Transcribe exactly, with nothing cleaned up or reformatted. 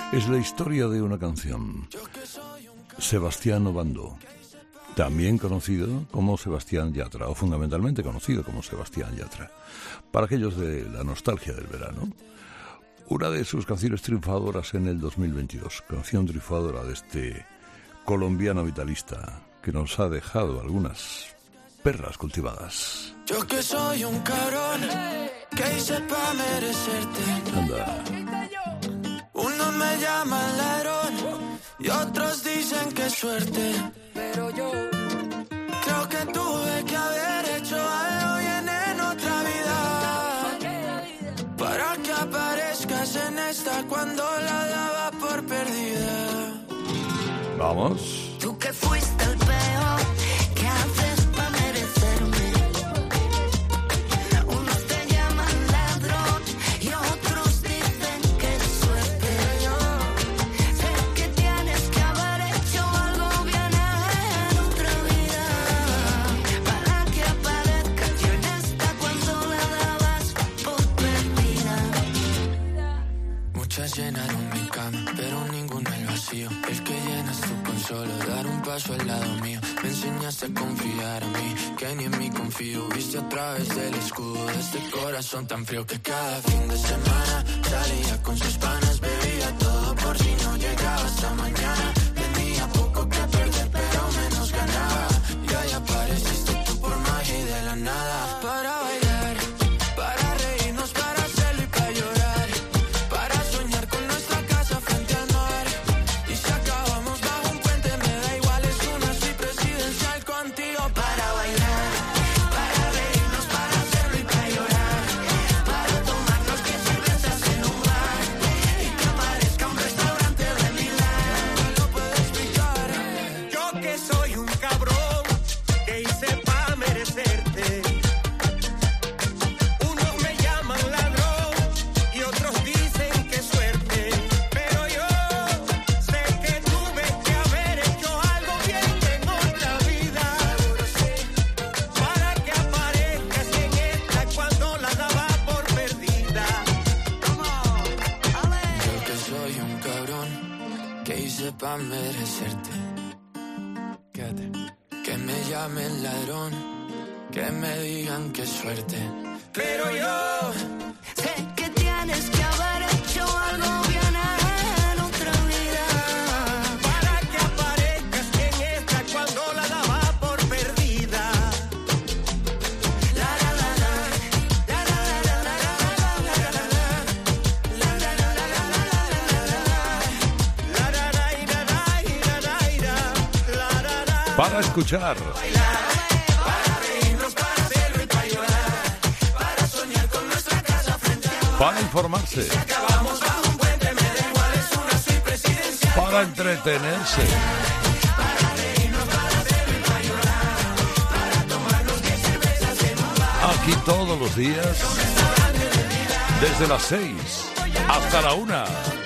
Es la historia de una canción. Sebastián Obando, también conocido como Sebastián Yatra, o fundamentalmente conocido como Sebastián Yatra, para aquellos de la nostalgia del verano. Una de sus canciones triunfadoras en el dos mil veintidós, canción triunfadora de este colombiano vitalista que nos ha dejado algunas perlas cultivadas. Yo que soy un cabrón, que hice pa' merecerte. Anda. Unos me llaman ladrón y otros dicen que suerte. Pero yo creo que tuve que haber hecho algo bien en otra vida para que aparezcas en esta cuando la daba por perdida. Vamos. Tú que fuiste el peor, ¿qué haces pa' merecerme? Unos te llaman ladrón y otros dicen que es suerte. Sé que tienes que haber hecho algo bien en otra vida para que aparezcas yo en esta cuando la dabas por perdida. Muchas llenaron mi cama, pero ninguno el vacío. El que llenas tú con solo dar un paso al lado mío. Me enseñaste a confiar en mí, que ni en mí confío. Viste a través del escudo de este corazón tan frío que cada fin de semana salía con sus panas, bebía todo por si no llegaba hasta mañana. Tenía poco que perder, pero menos ganaba. Y ahí apareciste tú por magia y de la nada. Para bailar, para reírnos, para hacerlo y para llorar, para soñar con nuestra casa frente al mar. Y si acabamos bajo un puente me da igual, es una suite presidencial contigo. Para bailar, para reírnos, para hacerlo y para llorar, para tomarnos que cervezas en un bar y que aparezca un restaurante de Milán. No lo puedo explicar. Yo que soy un cabrón, que hice pa' merecerte. Unos me llaman ladrón y otros dicen que suerte. Pero yo sé que tuve que haber hecho algo bien en otra vida para que aparezcas en esta cuando la daba por perdida. Yo que soy un cabrón, que hice pa' merecerte. Quédate. Que me llamen ladrón, que me digan que suerte. Pero yo Sé que tienes que haber hecho algo bien en otra vida para que aparezcas en esta cuando la daba por perdida. la la la la, la la la la la la la la la la la la la La ra ra y ra ra y ra ra y ra, la ra ra. Para escuchar. para reírnos, para hacerlo y para llorar, para soñar con nuestra casa frente al mar. Para informarse. Acabamos bajo un puente, me da igual, es una suite presidencial. Para entretenerse. Para reírnos, para hacerlo y para llorar, para tomarnos diez cervezas en un bar. Aquí todos los días. Desde las seis hasta la una.